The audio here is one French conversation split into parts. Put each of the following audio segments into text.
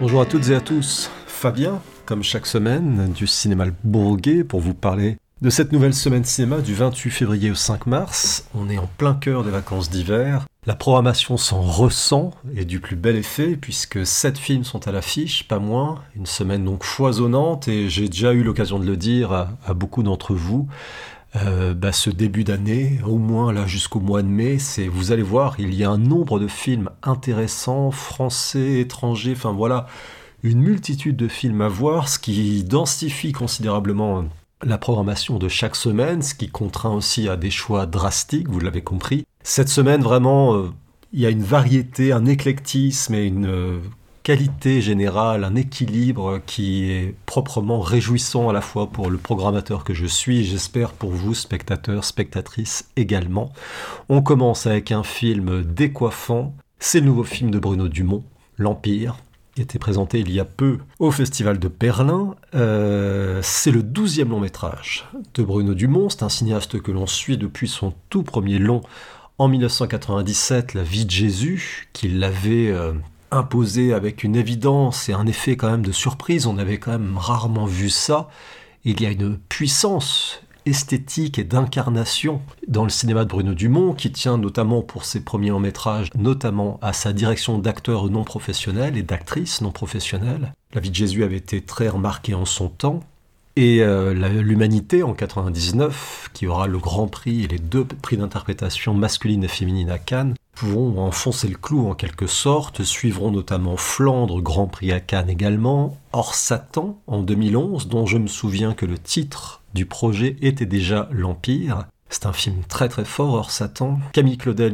Bonjour à toutes et à tous, Fabien, comme chaque semaine, du Cinéma Le Bourguet pour vous parler de cette nouvelle semaine cinéma du 28 février au 5 mars. On est en plein cœur des vacances d'hiver. La programmation s'en ressent et du plus bel effet puisque 7 films sont à l'affiche, pas moins. Une semaine donc foisonnante et j'ai déjà eu l'occasion de le dire à beaucoup d'entre vous. Ce début d'année, au moins là jusqu'au mois de mai, vous allez voir, il y a un nombre de films intéressants, français, étrangers, enfin voilà, une multitude de films à voir, ce qui densifie considérablement la programmation de chaque semaine, ce qui contraint aussi à des choix drastiques, vous l'avez compris. Cette semaine, vraiment, il y a une variété, un éclectisme et une qualité générale, un équilibre qui est proprement réjouissant à la fois pour le programmateur que je suis et j'espère pour vous, spectateurs, spectatrices également. On commence avec un film décoiffant, c'est le nouveau film de Bruno Dumont, L'Empire, qui a été présenté il y a peu au Festival de Berlin. C'est le 12e long métrage de Bruno Dumont, c'est un cinéaste que l'on suit depuis son tout premier long en 1997, La vie de Jésus, qu'il l'avait imposé avec une évidence et un effet quand même de surprise. On avait quand même rarement vu ça. Il y a une puissance esthétique et d'incarnation dans le cinéma de Bruno Dumont qui tient notamment pour ses premiers longs métrages, notamment à sa direction d'acteurs non professionnels et d'actrices non professionnelles. La vie de Jésus avait été très remarquée en son temps. Et l'Humanité en 99, qui aura le Grand Prix et les 2 prix d'interprétation masculine et féminine à Cannes, pourront enfoncer le clou en quelque sorte, suivront notamment Flandre, Grand Prix à Cannes également, Hors Satan en 2011, dont je me souviens que le titre du projet était déjà L'Empire. C'est un film très très fort, Hors Satan. Camille Claudel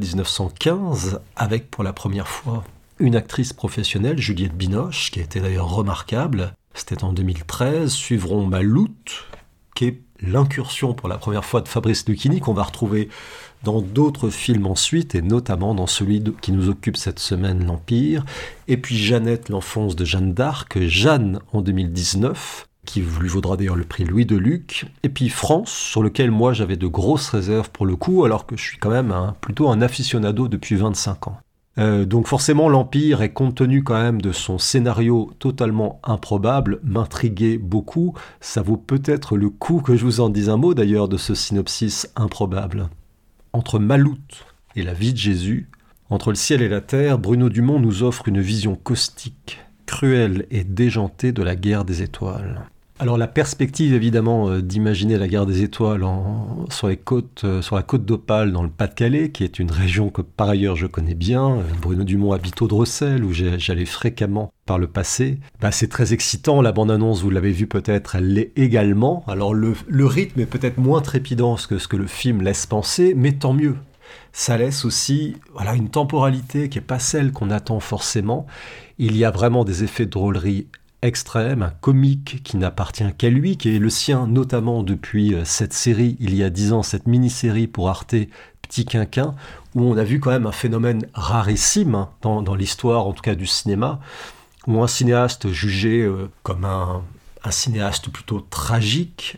1915, avec pour la première fois une actrice professionnelle, Juliette Binoche, qui a été d'ailleurs remarquable. C'était en 2013, suivront Maloute, qui est l'incursion pour la première fois de Fabrice Lucchini, qu'on va retrouver dans d'autres films ensuite, et notamment dans celui qui nous occupe cette semaine, L'Empire. Et puis Jeannette, l'enfance de Jeanne d'Arc, Jeanne en 2019, qui lui vaudra d'ailleurs le prix Louis Deluc. Et puis France, sur lequel moi j'avais de grosses réserves pour le coup, alors que je suis quand même plutôt un aficionado depuis 25 ans. Donc forcément l'Empire, et compte tenu quand même de son scénario totalement improbable, m'intriguait beaucoup. Ça vaut peut-être le coup que je vous en dise un mot d'ailleurs de ce synopsis improbable. Entre Maloute et La vie de Jésus, entre le ciel et la terre, Bruno Dumont nous offre une vision caustique, cruelle et déjantée de la guerre des étoiles. Alors la perspective évidemment d'imaginer la guerre des étoiles sur la côte d'Opale dans le Pas-de-Calais, qui est une région que par ailleurs je connais bien. Bruno Dumont habite Audrecel où j'allais fréquemment par le passé. C'est très excitant, la bande-annonce vous l'avez vu peut-être, elle l'est également. Alors le rythme est peut-être moins trépidant que ce que le film laisse penser, mais tant mieux. Ça laisse aussi une temporalité qui n'est pas celle qu'on attend forcément. Il y a vraiment des effets de drôlerie extrême, un comique qui n'appartient qu'à lui, qui est le sien notamment depuis cette série, il y a 10 ans, cette mini-série pour Arte, Petit Quinquin, où on a vu quand même un phénomène rarissime dans l'histoire, en tout cas du cinéma, où un cinéaste jugé comme un cinéaste plutôt tragique,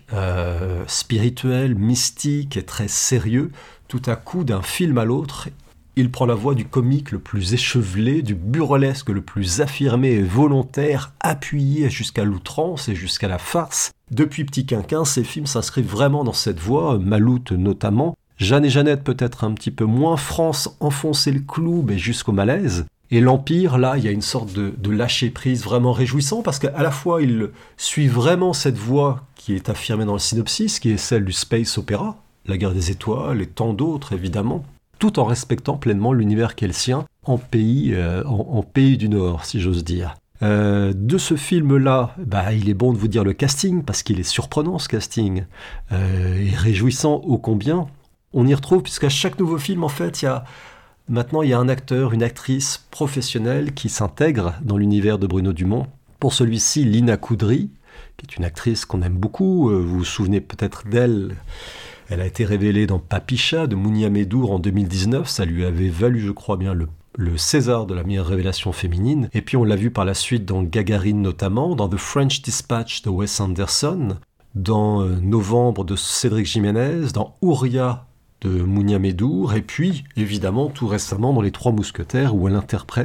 spirituel, mystique et très sérieux, tout à coup, d'un film à l'autre, il prend la voie du comique le plus échevelé, du burlesque le plus affirmé et volontaire, appuyé jusqu'à l'outrance et jusqu'à la farce. Depuis Petit Quinquin, ces films s'inscrivent vraiment dans cette voie, Maloute notamment. Jeanne et Jeannette peut-être un petit peu moins, France enfoncer le clou, mais jusqu'au malaise. Et l'Empire, là, il y a une sorte de lâcher-prise vraiment réjouissant, parce qu'à la fois, il suit vraiment cette voie qui est affirmée dans le synopsis, qui est celle du space opéra, la guerre des étoiles et tant d'autres, évidemment, tout en respectant pleinement l'univers qui est le sien, en pays du Nord, si j'ose dire. De ce film-là, il est bon de vous dire le casting, parce qu'il est surprenant ce casting, et réjouissant ô combien. On y retrouve, puisqu'à chaque nouveau film, en fait, il y a un acteur, une actrice professionnelle qui s'intègre dans l'univers de Bruno Dumont. Pour celui-ci, Lina Coudry, qui est une actrice qu'on aime beaucoup, vous vous souvenez peut-être d'elle. Elle a été révélée dans Papicha de Mounia Medour en 2019, ça lui avait valu, je crois bien, le César de la meilleure révélation féminine. Et puis on l'a vu par la suite dans Gagarine notamment, dans The French Dispatch de Wes Anderson, dans Novembre de Cédric Jiménez, dans Ouria de Mounia Medour, et puis évidemment tout récemment dans Les Trois Mousquetaires où elle interprète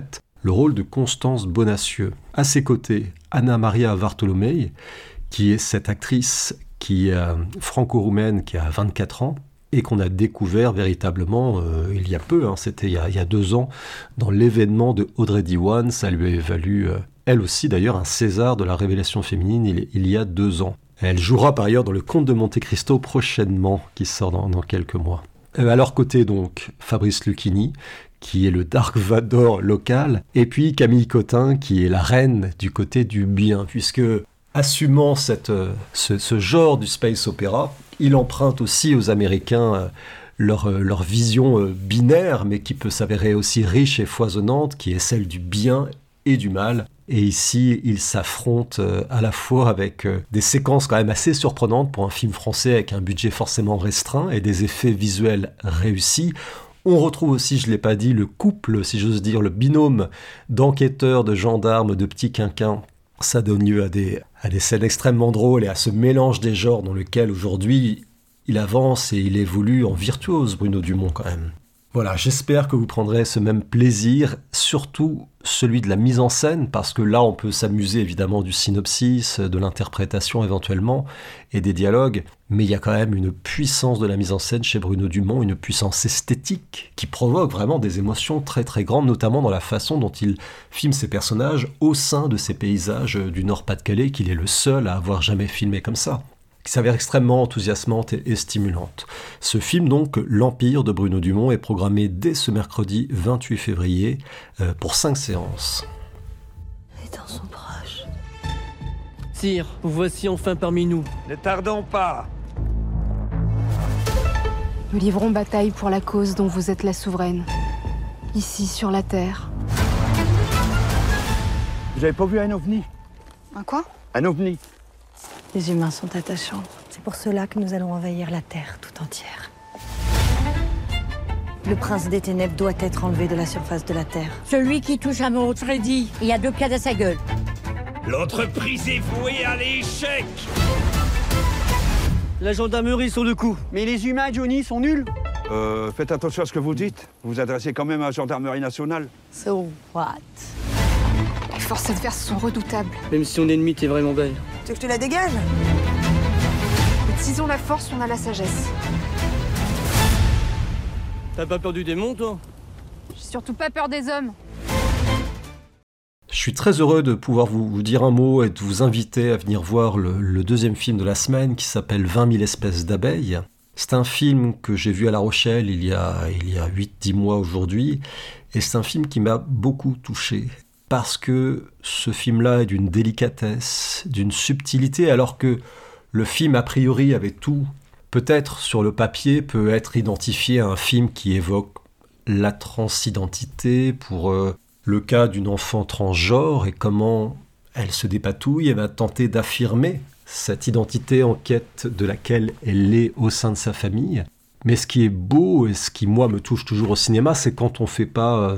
le rôle de Constance Bonacieux. À ses côtés, Anna Maria Vartolomei, qui est cette actrice qui est franco-roumaine, qui a 24 ans, et qu'on a découvert véritablement il y a peu, c'était il y a 2 ans, dans l'événement de Audrey Diwan. Ça lui a valu, elle aussi d'ailleurs, un César de la révélation féminine il y a 2 ans. Elle jouera par ailleurs dans le Comte de Monte Cristo prochainement, qui sort dans quelques mois. À leur côté donc, Fabrice Lucchini, qui est le Dark Vador local, et puis Camille Cotin, qui est la reine du côté du bien, puisque assumant ce genre du space opéra, il emprunte aussi aux Américains leur vision binaire, mais qui peut s'avérer aussi riche et foisonnante, qui est celle du bien et du mal. Et ici, il s'affronte à la fois avec des séquences quand même assez surprenantes pour un film français avec un budget forcément restreint et des effets visuels réussis. On retrouve aussi, je ne l'ai pas dit, le couple, si j'ose dire, le binôme d'enquêteurs, de gendarmes, de petits quinquins. Ça donne lieu à des scènes extrêmement drôles et à ce mélange des genres dans lequel aujourd'hui il avance et il évolue en virtuose, Bruno Dumont quand même. Voilà, j'espère que vous prendrez ce même plaisir, surtout celui de la mise en scène, parce que là on peut s'amuser évidemment du synopsis, de l'interprétation éventuellement, et des dialogues, mais il y a quand même une puissance de la mise en scène chez Bruno Dumont, une puissance esthétique qui provoque vraiment des émotions très très grandes, notamment dans la façon dont il filme ses personnages au sein de ces paysages du Nord-Pas-de-Calais, qu'il est le seul à avoir jamais filmé comme ça, qui s'avère extrêmement enthousiasmante et stimulante. Ce film, donc, L'Empire de Bruno Dumont, est programmé dès ce mercredi 28 février pour 5 séances. Les temps sont proches. Sire, vous voici enfin parmi nous. Ne tardons pas. Nous livrons bataille pour la cause dont vous êtes la souveraine. Ici, sur la Terre. Vous avez pas vu un ovni? Un quoi? Un ovni. Les humains sont attachants. C'est pour cela que nous allons envahir la Terre tout entière. Le prince des ténèbres doit être enlevé de la surface de la Terre. Celui qui touche à mon Freddy, il y a 2 pieds à sa gueule. L'entreprise est vouée à l'échec. La gendarmerie sur le coup. Mais les humains, Johnny, sont nuls. Faites attention à ce que vous dites. Vous vous adressez quand même à la gendarmerie nationale. So what? Les forces adverses sont redoutables. Même si ton ennemi t'est vraiment belle. Tu veux que je te la dégage? S'ils ont la force, on a la sagesse. T'as pas peur du démon, toi? J'ai surtout pas peur des hommes. Je suis très heureux de pouvoir vous dire un mot et de vous inviter à venir voir le deuxième film de la semaine qui s'appelle 20 000 espèces d'abeilles. C'est un film que j'ai vu à La Rochelle il y a 8-10 mois aujourd'hui, et c'est un film qui m'a beaucoup touché. Parce que ce film-là est d'une délicatesse, d'une subtilité, alors que le film, a priori, avait tout, peut-être sur le papier, peut être identifié à un film qui évoque la transidentité pour le cas d'une enfant transgenre et comment elle se dépatouille et va tenter d'affirmer cette identité en quête de laquelle elle est au sein de sa famille. Mais ce qui est beau et ce qui, moi, me touche toujours au cinéma, c'est quand on ne fait pas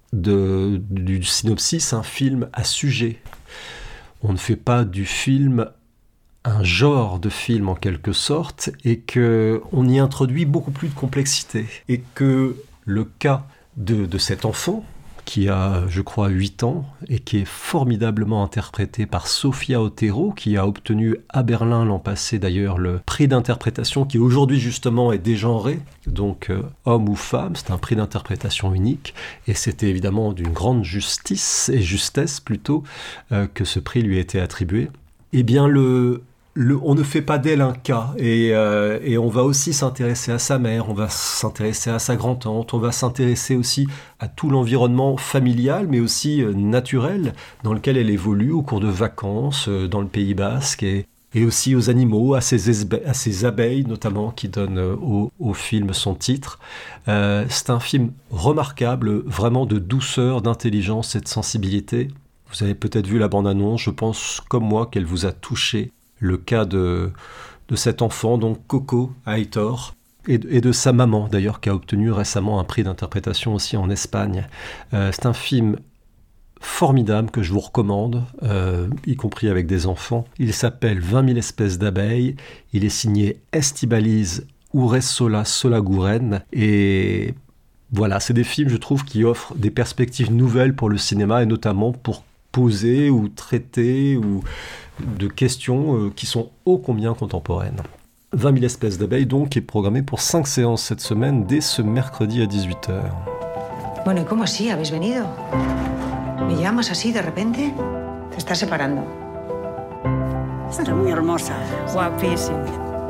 du synopsis un film à sujet. On ne fait pas du film un genre de film en quelque sorte, et qu'on y introduit beaucoup plus de complexité. Et que le cas de cet enfant, qui a, je crois, 8 ans, et qui est formidablement interprété par Sophia Otero, qui a obtenu à Berlin l'an passé d'ailleurs le prix d'interprétation, qui aujourd'hui justement est dégenré, donc homme ou femme, c'est un prix d'interprétation unique, et c'était évidemment d'une grande justice, et justesse plutôt, que ce prix lui a été attribué. Eh bien, on ne fait pas d'elle un cas, et on va aussi s'intéresser à sa mère, on va s'intéresser à sa grand-tante, on va s'intéresser aussi à tout l'environnement familial, mais aussi naturel, dans lequel elle évolue au cours de vacances dans le Pays Basque, et aussi aux animaux, à ces abeilles notamment, qui donnent au film son titre. C'est un film remarquable, vraiment de douceur, d'intelligence et de sensibilité. Vous avez peut-être vu la bande-annonce, je pense comme moi qu'elle vous a touché. Le cas de cet enfant, donc Coco Aitor, et de sa maman d'ailleurs, qui a obtenu récemment un prix d'interprétation aussi en Espagne. C'est un film formidable que je vous recommande, y compris avec des enfants. Il s'appelle 20 000 espèces d'abeilles. Il est signé Estibaliz Urresola Solaguren, et Voilà, c'est des films, je trouve, qui offrent des perspectives nouvelles pour le cinéma et notamment pour poser ou traiter ou de questions qui sont ô combien contemporaines. 20 000 espèces d'abeilles, donc, est programmé pour 5 séances cette semaine, dès ce mercredi à 18h. Bueno, ¿y cómo así? ¿Habéis venido? ¿Me llamas así de repente? Te estás separando. Está muy hermosa. Guapísima.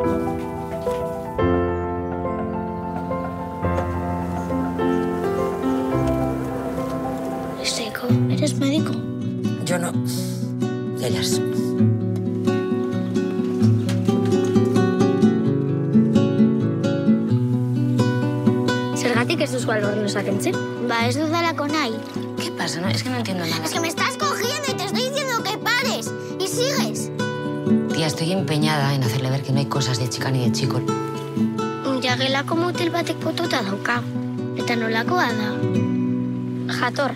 Seiko, ¿eres médico? Yo no. Ellas. Zergatik ez duzu albornoza kentzen? Ba, ez dudalako nahi. ¿Qué pasa? No, es que no entiendo nada. Es que me estás cogiendo y te estoy diciendo que pares. Y sigues. Tía, estoy empeñada en hacerle ver que no hay cosas de chica ni de chico. Jagelako motel batek potota dauka. Eta nolakoa da? Jatorra.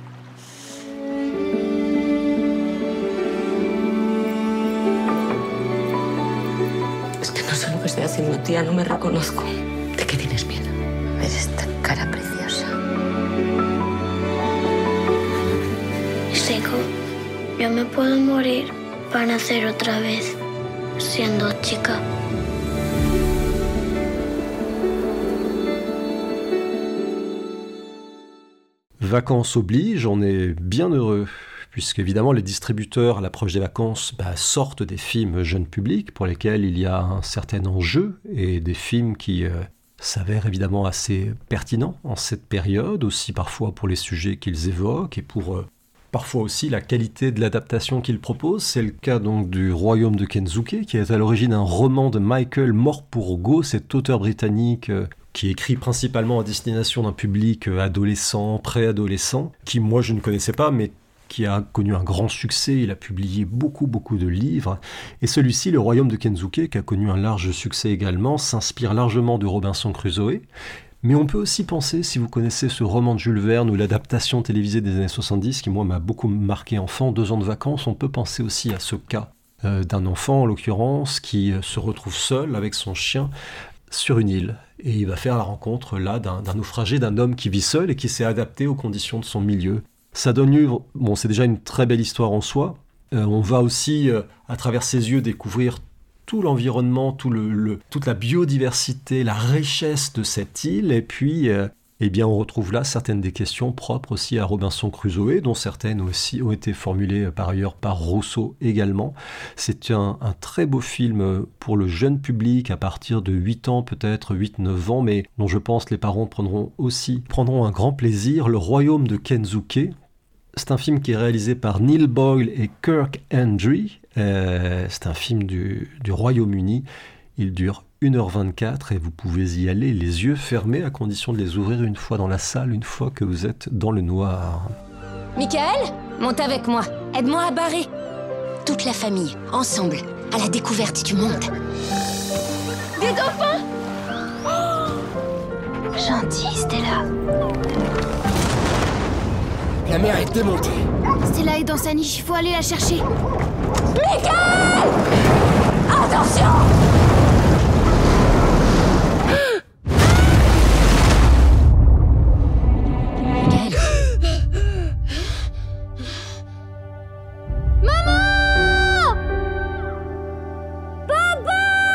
Es que no sé lo que estoy haciendo, tía. No me reconozco. ¿De qué tienes miedo? ¿Ves esta cara preciosa? Seiko, yo me puedo morir para nacer otra vez, siendo chica. Vacances oblige, on est bien heureux, puisque évidemment les distributeurs à l'approche des vacances sortent des films jeunes publics pour lesquels il y a un certain enjeu et des films qui s'avèrent évidemment assez pertinents en cette période, aussi parfois pour les sujets qu'ils évoquent et pour parfois aussi la qualité de l'adaptation qu'ils proposent. C'est le cas donc du Royaume de Kensuke, qui est à l'origine un roman de Michael Morpurgo, cet auteur britannique qui écrit principalement à destination d'un public adolescent, préadolescent, qui moi je ne connaissais pas, mais qui a connu un grand succès. Il a publié beaucoup de livres. Et celui-ci, Le Royaume de Kensuke, qui a connu un large succès également, s'inspire largement de Robinson Crusoe. Mais on peut aussi penser, si vous connaissez ce roman de Jules Verne ou l'adaptation télévisée des années 70, qui moi m'a beaucoup marqué enfant, 2 ans de vacances, on peut penser aussi à ce cas d'un enfant en l'occurrence qui se retrouve seul avec son chien sur une île. Et il va faire la rencontre là d'un naufragé, d'un homme qui vit seul et qui s'est adapté aux conditions de son milieu. Ça donne lieu, bon c'est déjà une très belle histoire en soi, on va aussi à travers ses yeux découvrir tout l'environnement, toute la biodiversité, la richesse de cette île, et puis on retrouve là certaines des questions propres aussi à Robinson Crusoe, dont certaines aussi ont été formulées par ailleurs par Rousseau également. C'est un très beau film pour le jeune public à partir de 8 ans, peut-être 8-9 ans, mais dont je pense les parents prendront un grand plaisir. Le Royaume de Kensuke, c'est un film qui est réalisé par Neil Boyle et Kirk Hendry. C'est un film du Royaume-Uni. Il dure 1h24 et vous pouvez y aller les yeux fermés à condition de les ouvrir une fois dans la salle, une fois que vous êtes dans le noir. Michael, monte avec moi. Aide-moi à barrer. Toute la famille, ensemble, à la découverte du monde. Des dauphins! Oh, gentil, Stella. La mer est démontée. Stella est dans sa niche, il faut aller la chercher. Michael! Attention! Michael? Maman! Papa!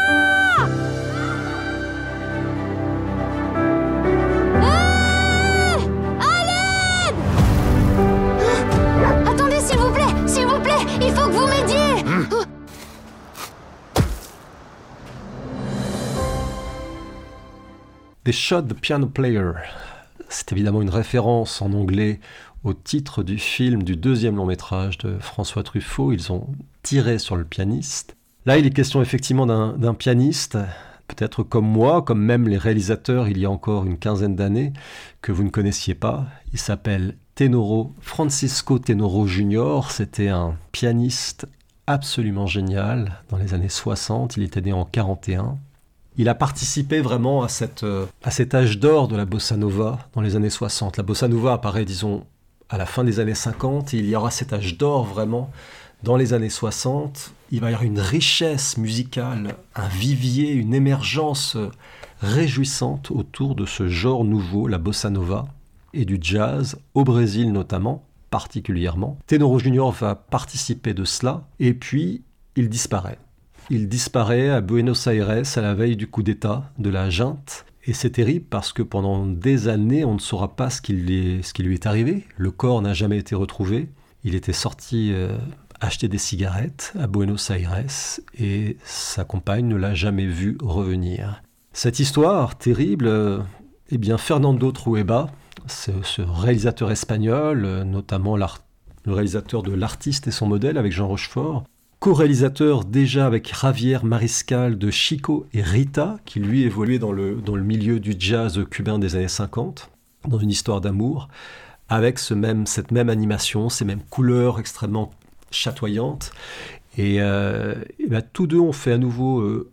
Attendez, s'il vous plaît, il faut que vous m'aidiez. They Shot the Piano Player. C'est évidemment une référence en anglais au titre du film du 2e long-métrage de François Truffaut. Ils ont tiré sur le pianiste. Là, il est question effectivement d'un pianiste, peut-être comme moi, comme même les réalisateurs il y a encore une quinzaine d'années, que vous ne connaissiez pas. Il s'appelle Francisco Tenoro Jr. C'était un pianiste absolument génial dans les années 60. Il était né en 41. Il a participé vraiment à cet âge d'or de la bossa nova dans les années 60. La bossa nova apparaît, disons, à la fin des années 50, et il y aura cet âge d'or vraiment dans les années 60. Il va y avoir une richesse musicale, un vivier, une émergence réjouissante autour de ce genre nouveau, la bossa nova, et du jazz, au Brésil notamment, particulièrement. Tenoro Junior va participer de cela, et puis il disparaît. Il disparaît à Buenos Aires à la veille du coup d'État de la junte. Et c'est terrible parce que pendant des années, on ne saura pas ce qui lui est arrivé. Le corps n'a jamais été retrouvé. Il était sorti acheter des cigarettes à Buenos Aires et sa compagne ne l'a jamais vu revenir. Cette histoire terrible, eh bien Fernando Trueba, ce réalisateur espagnol, notamment le réalisateur de L'artiste et son modèle avec Jean Rochefort, co-réalisateur déjà avec Javier Mariscal de Chico et Rita, qui lui évoluait dans le milieu du jazz cubain des années 50, dans une histoire d'amour, avec cette même animation, ces mêmes couleurs extrêmement chatoyantes. Et tous deux ont fait à nouveau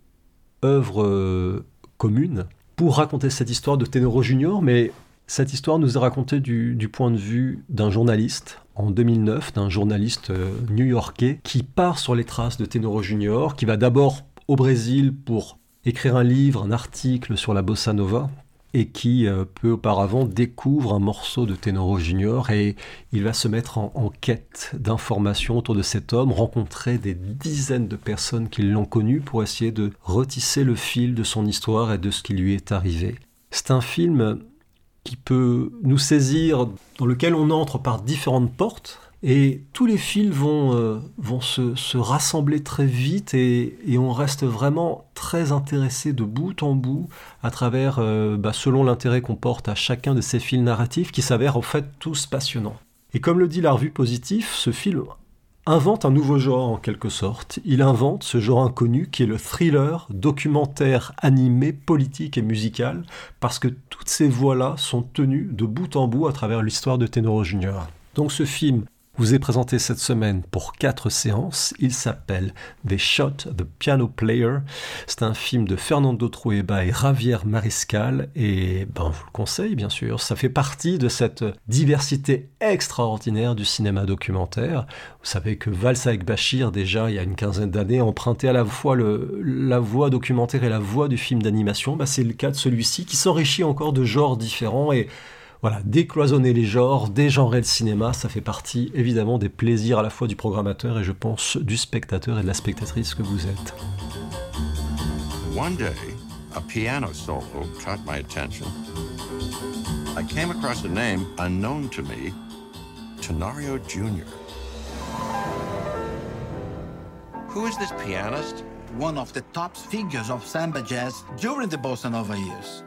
œuvre commune pour raconter cette histoire de Tenoro Junior, mais cette histoire nous est racontée du point de vue d'un journaliste, en 2009, d'un journaliste new-yorkais qui part sur les traces de Tenoro Junior, qui va d'abord au Brésil pour écrire un livre, un article sur la bossa nova, et qui, peu auparavant, découvre un morceau de Tenoro Junior, et il va se mettre en quête d'informations autour de cet homme, rencontrer des dizaines de personnes qui l'ont connu pour essayer de retisser le fil de son histoire et de ce qui lui est arrivé. C'est un film qui peut nous saisir, dans lequel on entre par différentes portes, et tous les fils vont se rassembler très vite, et on reste vraiment très intéressé de bout en bout, à travers, selon l'intérêt qu'on porte à chacun de ces fils narratifs, qui s'avèrent en fait tous passionnants. Et comme le dit la revue Positif, ce film invente un nouveau genre en quelque sorte. Il invente ce genre inconnu qui est le thriller, documentaire, animé, politique et musical, parce que toutes ces voix-là sont tenues de bout en bout à travers l'histoire de Tenoro Junior. Donc ce film vous est présenté cette semaine pour 4 séances. Il s'appelle They Shot the Piano Player. C'est un film de Fernando Trueba et Javier Mariscal, et je vous le conseille bien sûr. Ça fait partie de cette diversité extraordinaire du cinéma documentaire. Vous savez que Valse avec Bachir, déjà il y a une quinzaine d'années, empruntait à la fois la voix documentaire et la voix du film d'animation. C'est le cas de celui-ci qui s'enrichit encore de genres différents, et voilà, décloisonner les genres, dégenrer le cinéma, ça fait partie évidemment des plaisirs à la fois du programmateur et je pense du spectateur et de la spectatrice que vous êtes. One day, a piano solo caught my attention. I came across a name unknown to me, Tenorio Jr. Who is this pianist? One of the top figures of samba jazz during the bossa nova years.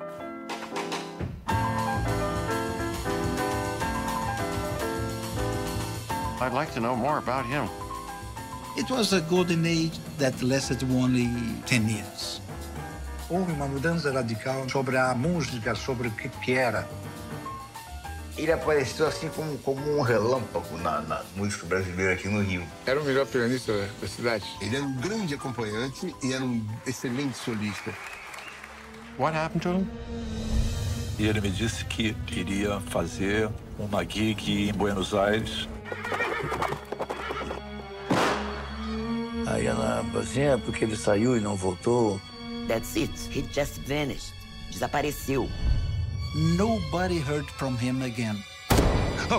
I'd like to know more about him. It was a golden age that lasted only 10 years. Houve uma mudança radical sobre a música, sobre o que era. Ele apareceu assim como relâmpago na música brasileira aqui no Rio. Era o melhor pianista da cidade. Ele era grande acompanhante e era excelente solista. What happened to him? E ele me disse que queria fazer uma gig em Buenos Aires. Aí ela falou assim, porque ele saiu e não voltou. That's it. He just vanished. Desapareceu. Nobody heard from him again. Oh.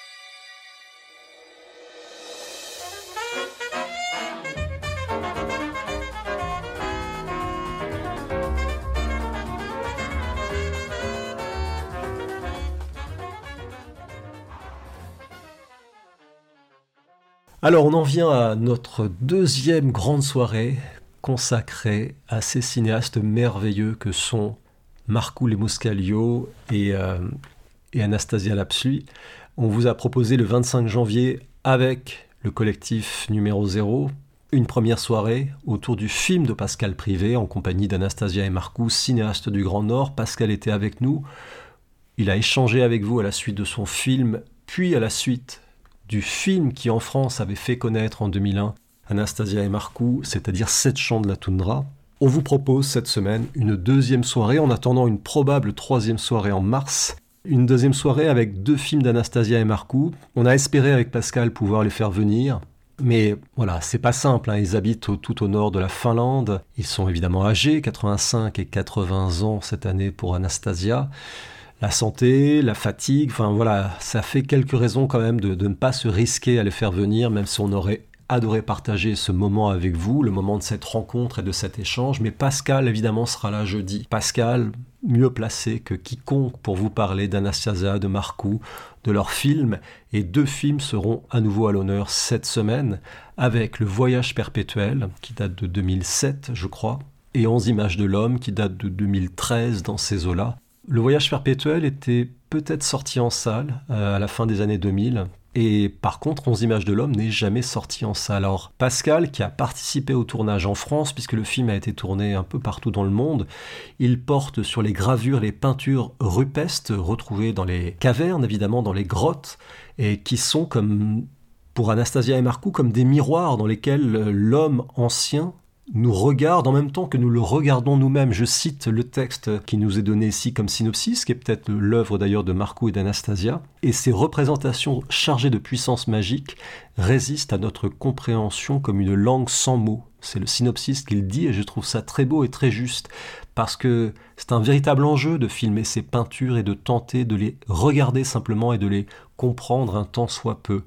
Alors on en vient à notre deuxième grande soirée consacrée à ces cinéastes merveilleux que sont Marcou Lemuscalio et Anastasia Lapsui. On vous a proposé le 25 janvier avec le collectif numéro 0 une première soirée autour du film de Pascal Privé en compagnie d'Anastasia et Marcou, cinéastes du Grand Nord. Pascal était avec nous, il a échangé avec vous à la suite de son film, puis à la suite du film qui en France avait fait connaître en 2001 Anastasia et Marcou, c'est-à-dire 7 chants de la toundra. On vous propose cette semaine une deuxième soirée en attendant une probable troisième soirée en mars. Une deuxième soirée avec 2 films d'Anastasia et Marcou. On a espéré avec Pascal pouvoir les faire venir. Mais voilà, c'est pas simple, hein. Ils habitent tout au nord de la Finlande. Ils sont évidemment âgés, 85 et 80 ans cette année pour Anastasia. La santé, la fatigue, enfin voilà, ça fait quelques raisons quand même de ne pas se risquer à les faire venir, même si on aurait adoré partager ce moment avec vous, le moment de cette rencontre et de cet échange. Mais Pascal, évidemment, sera là jeudi. Pascal, mieux placé que quiconque pour vous parler d'Anastasia, de Marcou, de leurs films. Et 2 films seront à nouveau à l'honneur cette semaine, avec Le Voyage perpétuel, qui date de 2007, je crois, et 11 images de l'homme, qui date de 2013 dans ces eaux-là. Le Voyage perpétuel était peut-être sorti en salle à la fin des années 2000, et par contre, 11 images de l'homme n'est jamais sorti en salle. Alors Pascal, qui a participé au tournage en France, puisque le film a été tourné un peu partout dans le monde, il porte sur les gravures, les peintures rupestres retrouvées dans les cavernes, évidemment dans les grottes, et qui sont comme, pour Anastasia et Marcou, comme des miroirs dans lesquels l'homme ancien nous regarde en même temps que nous le regardons nous-mêmes. Je cite le texte qui nous est donné ici comme synopsis, qui est peut-être l'œuvre d'ailleurs de Marcou et d'Anastasia. Et ces représentations chargées de puissance magique résistent à notre compréhension comme une langue sans mots. C'est le synopsis qu'il dit et je trouve ça très beau et très juste parce que c'est un véritable enjeu de filmer ces peintures et de tenter de les regarder simplement et de les comprendre un tant soit peu.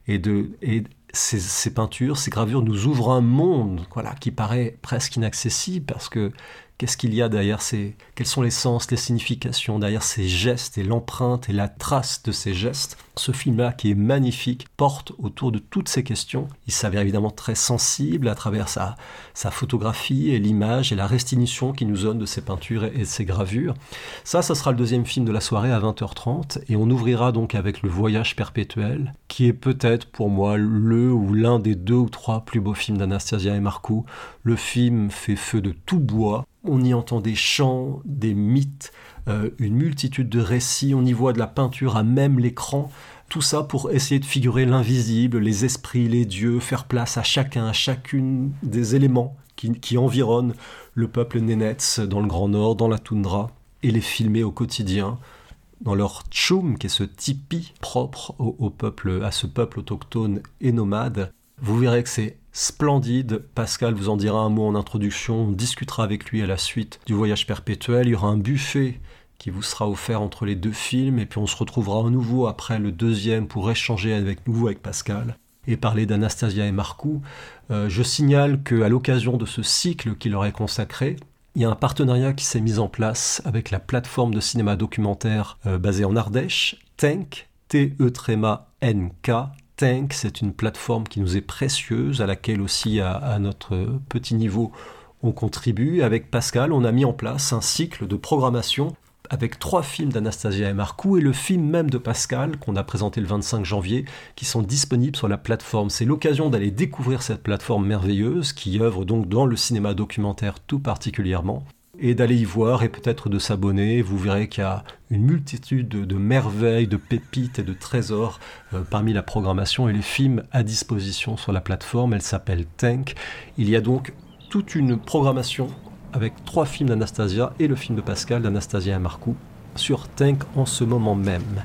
Ces peintures, ces gravures nous ouvrent un monde qui paraît presque inaccessible parce que qu'est-ce qu'il y a derrière quels sont les sens, les significations derrière ces gestes et l'empreinte et la trace de ces gestes. Ce film-là, qui est magnifique, porte autour de toutes ces questions. Il s'avère évidemment très sensible à travers sa photographie et l'image et la restitution qu'il nous donne de ces peintures et de ces gravures. Ça sera le 2e film de la soirée à 20h30 et on ouvrira donc avec Le Voyage perpétuel, qui est peut-être pour moi le ou l'un des 2 ou 3 plus beaux films d'Anastasia et Marcou. Le film fait feu de tout bois. On y entend des chants, des mythes, une multitude de récits, on y voit de la peinture à même l'écran. Tout ça pour essayer de figurer l'invisible, les esprits, les dieux, faire place à chacun, à chacune des éléments qui environnent le peuple Nenets dans le Grand Nord, dans la toundra, et les filmer au quotidien dans leur tchoum, qui est ce tipi propre à ce peuple autochtone et nomade. Vous verrez que c'est splendide. Pascal vous en dira un mot en introduction. On discutera avec lui à la suite du Voyage perpétuel. Il y aura un buffet qui vous sera offert entre les 2 films. Et puis on se retrouvera à nouveau après le 2e pour échanger avec Pascal et parler d'Anastasia et Marcou. Je signale qu'à l'occasion de ce cycle qui leur est consacré, il y a un partenariat qui s'est mis en place avec la plateforme de cinéma documentaire basée en Ardèche, Tenk, T-E-N-K. Tenk, c'est une plateforme qui nous est précieuse, à laquelle aussi, à notre petit niveau, on contribue. Avec Pascal, on a mis en place un cycle de programmation avec 3 films d'Anastasia et Marcou et le film même de Pascal, qu'on a présenté le 25 janvier, qui sont disponibles sur la plateforme. C'est l'occasion d'aller découvrir cette plateforme merveilleuse, qui œuvre donc dans le cinéma documentaire tout particulièrement, et d'aller y voir et peut-être de s'abonner. Vous verrez qu'il y a une multitude de merveilles, de pépites et de trésors parmi la programmation et les films à disposition sur la plateforme. Elle s'appelle Tenk. Il y a donc toute une programmation avec 3 films d'Anastasia et le film de Pascal d'Anastasia et Marcou sur Tenk en ce moment même.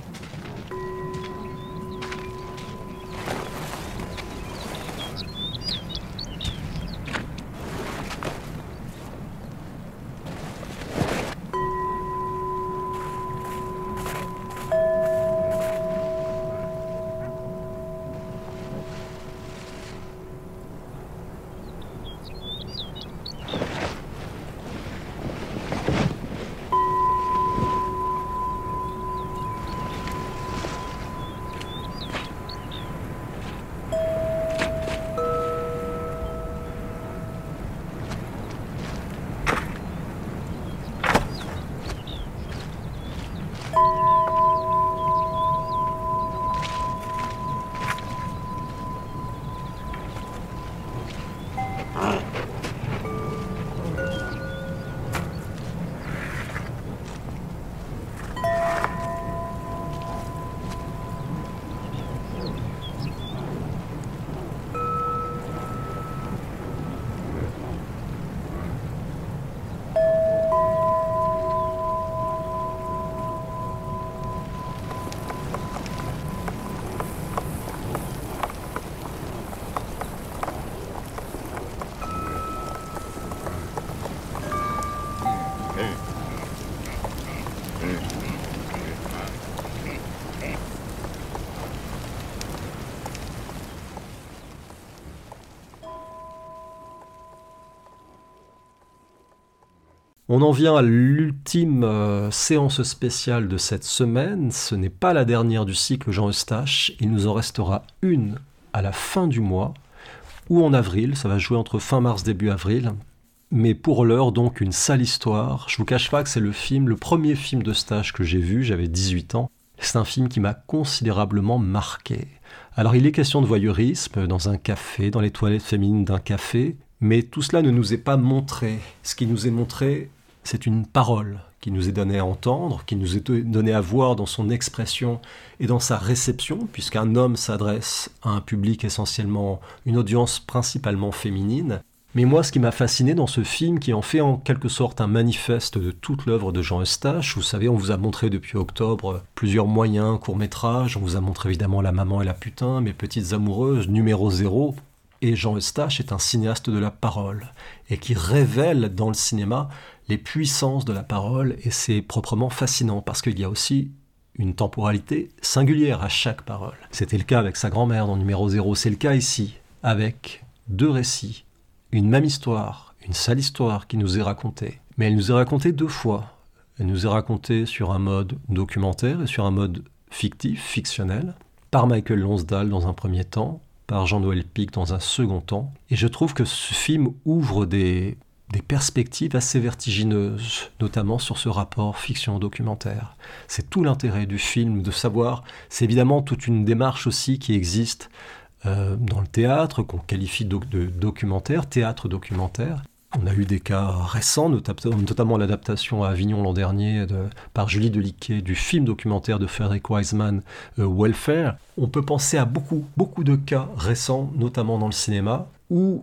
On en vient à l'ultime séance spéciale de cette semaine. Ce n'est pas la dernière du cycle Jean Eustache. Il nous en restera une à la fin du mois ou en avril. Ça va jouer entre fin mars, début avril. Mais pour l'heure, donc, une sale histoire. Je vous cache pas que c'est le premier film d'Eustache que j'ai vu. J'avais 18 ans. C'est un film qui m'a considérablement marqué. Alors, il est question de voyeurisme dans un café, dans les toilettes féminines d'un café. Mais tout cela ne nous est pas montré. Ce qui nous est montré, c'est une parole qui nous est donnée à entendre, qui nous est donnée à voir dans son expression et dans sa réception, puisqu'un homme s'adresse à un public essentiellement, une audience principalement féminine. Mais moi, ce qui m'a fasciné dans ce film, qui en fait en quelque sorte un manifeste de toute l'œuvre de Jean Eustache, vous savez, on vous a montré depuis octobre plusieurs moyens, courts-métrages, on vous a montré évidemment La maman et la putain, Mes petites amoureuses, Numéro 0, et Jean Eustache est un cinéaste de la parole, et qui révèle dans le cinéma les puissances de la parole, et c'est proprement fascinant, parce qu'il y a aussi une temporalité singulière à chaque parole. C'était le cas avec sa grand-mère dans Numéro 0, c'est le cas ici, avec deux récits, une même histoire, une sale histoire qui nous est racontée. Mais elle nous est racontée deux fois. Elle nous est racontée sur un mode documentaire et sur un mode fictif, fictionnel, par Michael Lonsdale dans un premier temps, par Jean-Noël Pic dans un second temps. Et je trouve que ce film ouvre des perspectives assez vertigineuses, notamment sur ce rapport fiction-documentaire. C'est tout l'intérêt du film, de savoir, c'est évidemment toute une démarche aussi qui existe dans le théâtre, qu'on qualifie de documentaire, théâtre documentaire. On a eu des cas récents, notamment l'adaptation à Avignon l'an dernier par Julie Deliquet du film documentaire de Frederick Wiseman, Welfare. On peut penser à beaucoup de cas récents, notamment dans le cinéma, où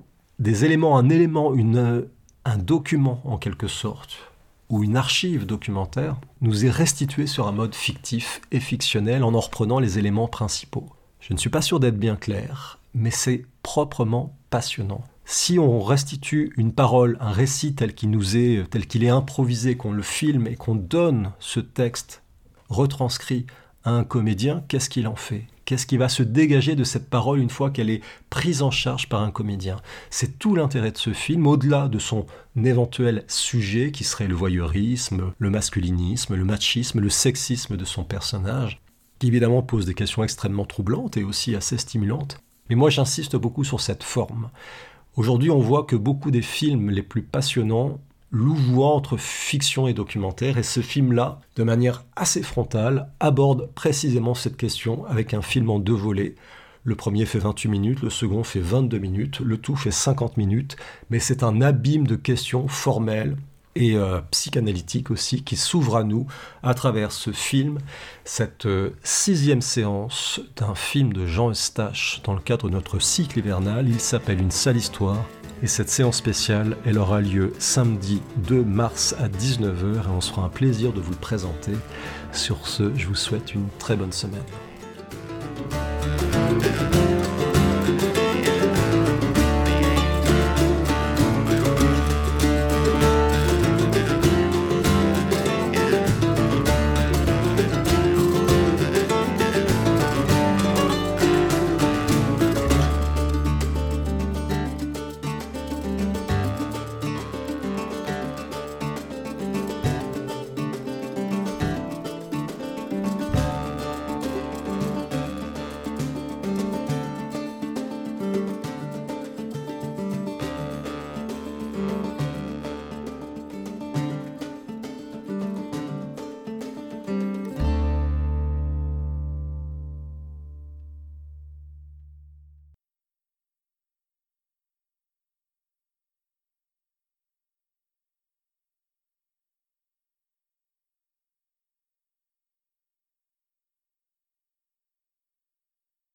un document en quelque sorte, ou une archive documentaire, nous est restitué sur un mode fictif et fictionnel en reprenant les éléments principaux. Je ne suis pas sûr d'être bien clair, mais c'est proprement passionnant. Si on restitue une parole, un récit tel qu'il est improvisé, qu'on le filme et qu'on donne ce texte retranscrit à un comédien, qu'est-ce qu'il en fait ? Qu'est-ce qui va se dégager de cette parole une fois qu'elle est prise en charge par un comédien ? C'est tout l'intérêt de ce film, au-delà de son éventuel sujet qui serait le voyeurisme, le masculinisme, le machisme, le sexisme de son personnage, qui évidemment pose des questions extrêmement troublantes et aussi assez stimulantes. Mais moi j'insiste beaucoup sur cette forme. Aujourd'hui on voit que beaucoup des films les plus passionnants louvoient entre fiction et documentaire, et ce film-là, de manière assez frontale, aborde précisément cette question avec un film en deux volets. Le premier fait 28 minutes, le second fait 22 minutes, le tout fait 50 minutes, mais c'est un abîme de questions formelles et psychanalytiques aussi, qui s'ouvre à nous à travers ce film, cette 6e séance d'un film de Jean Eustache dans le cadre de notre cycle hivernal. Il s'appelle Une sale histoire, et cette séance spéciale, elle aura lieu samedi 2 mars à 19h, et on se fera un plaisir de vous le présenter. Sur ce, je vous souhaite une très bonne semaine.